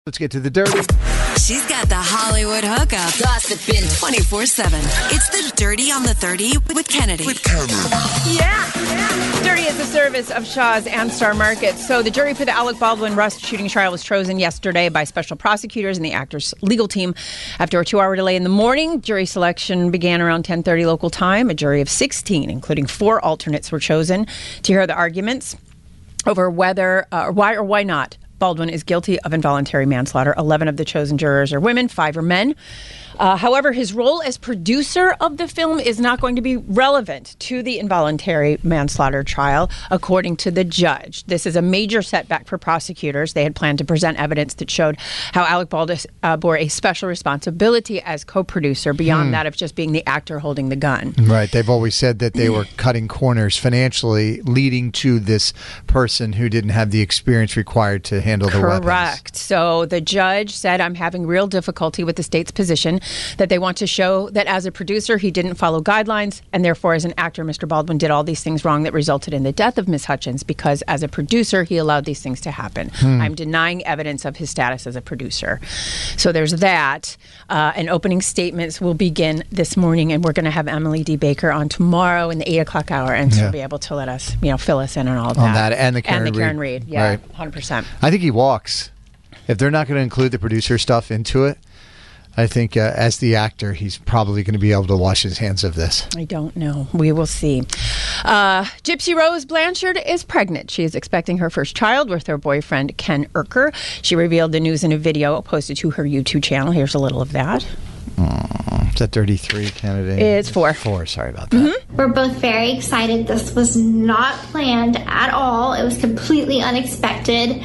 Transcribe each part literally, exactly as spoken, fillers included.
Let's get to the dirty. She's got the Hollywood hookup, gossiping twenty-four seven. It's the Dirty on the thirty with Kennedy. With Kennedy. Yeah. yeah. Dirty is a service of Shaw's and Star Market. So the jury for the Alec Baldwin Rust shooting trial was chosen yesterday by special prosecutors and the actor's legal team. After a two-hour delay in the morning, jury selection began around ten thirty local time. A jury of sixteen, including four alternates, were chosen to hear the arguments over whether, uh, or why or why not Baldwin is guilty of involuntary manslaughter. eleven of the chosen jurors are women, five are men. Uh, however, his role as producer of the film is not going to be relevant to the involuntary manslaughter trial, according to the judge. This is a major setback for prosecutors. They had planned to present evidence that showed how Alec Baldwin uh, bore a special responsibility as co-producer beyond hmm. that of just being the actor holding the gun. Right. They've always said that they were cutting corners financially, leading to this person who didn't have the experience required to handle the weapons. Correct. So the judge said, I'm having real difficulty with the state's position that they want to show that as a producer, he didn't follow guidelines, and therefore as an actor, Mister Baldwin did all these things wrong that resulted in the death of Miss Hutchins, because as a producer, he allowed these things to happen. Hmm. I'm denying evidence of his status as a producer. So there's that. Uh, and opening statements will begin this morning, and we're going to have Emily D. Baker on tomorrow in the eight o'clock hour, and she'll yeah. be able to let us, you know, fill us in on all of that. On that, and the Karen And the Karen Reed. Reed, yeah, right. one hundred percent. I think he walks. If they're not going to include the producer stuff into it, I think uh, as the actor, he's probably going to be able to wash his hands of this. I don't know. We will see. Uh, Gypsy Rose Blanchard is pregnant. She is expecting her first child with her boyfriend, Ken Urker. She revealed the news in a video posted to her YouTube channel. Here's a little of that. Oh, is that thirty-three, Kennedy? It's four. Four, sorry about that. Mm-hmm. We're both very excited. This was not planned at all. It was completely unexpected.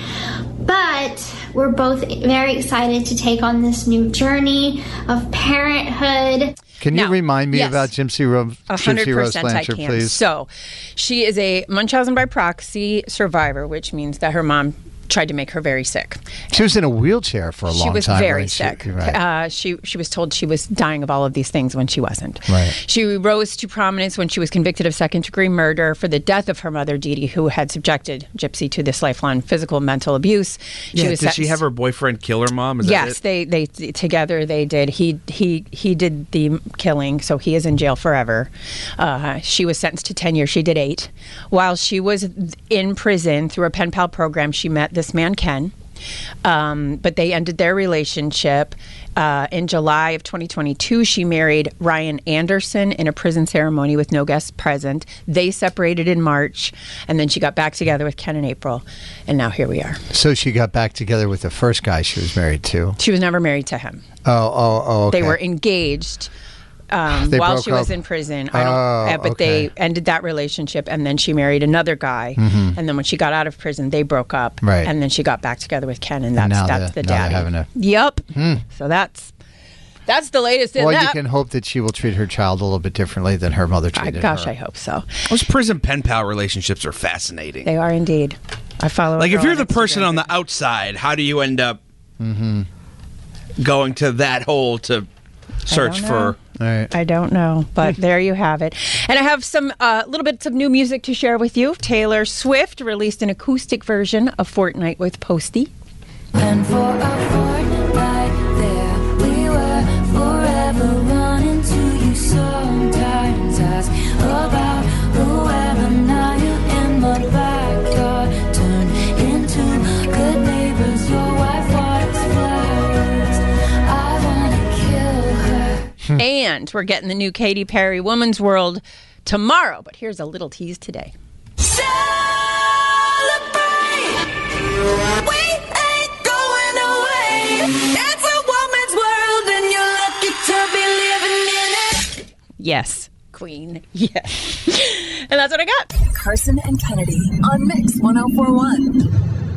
But we're both very excited to take on this new journey of parenthood. Can you now, remind me yes, about Gypsy Rose, Gypsy Rose Blanchard, please? So, she is a Munchausen by proxy survivor, which means that her mom tried to make her very sick. She was in a wheelchair for a long time. She was time, very right? sick. She, right. uh, she she was told she was dying of all of these things when she wasn't. Right. She rose to prominence when she was convicted of second-degree murder for the death of her mother, Dee Dee, who had subjected Gypsy to this lifelong physical and mental abuse. She yeah, was did she have her boyfriend kill her mom? Is yes, that it? they they together they did. He he he did the killing, so he is in jail forever. Uh, she was sentenced to ten years. She did eight. While she was in prison through a pen pal program, she met this man, Ken. Um, but they ended their relationship uh, in July of twenty twenty-two. She married Ryan Anderson in a prison ceremony with no guests present. They separated in March, and then she got back together with Ken in April, and now here we are. So she got back together with the first guy she was married to. She was never married to him. Oh, oh, oh. Okay. They were engaged. Um, They while broke she was up? in prison. I don't, Oh, uh, but okay. they ended that relationship, and then she married another guy. Mhm. And then when she got out of prison, they broke up. Right. And then she got back together with Ken, and that's And now that's they're- the now they're daddy. having a- Yep. Hmm. So that's that's the latest in Well, that. you can hope that she will treat her child a little bit differently than her mother I, treated gosh, her. I hope so. Those prison pen pal relationships are fascinating. They are indeed. I follow. a Like, if girl you're the person Instagram. on the outside, how do you end up Mm-hmm. going to that hole to search know. for? All right. I don't know, but there you have it. And I have some uh, little bits of new music to share with you. Taylor Swift released an acoustic version of Fortnite with Posty. And for a fortnight there we were, forever running to you. Sometimes ask about whoever, now you're in my backyard. Turn into good neighbors, your wife waters flowers. I wanna kill her. And we're getting the new Katy Perry Woman's World tomorrow. But here's a little tease today. Celebrate! We ain't going away. It's a woman's world, and you're lucky to be living in it. Yes, Queen. Yes. And that's what I got. Carson and Kennedy on Mix one oh four one.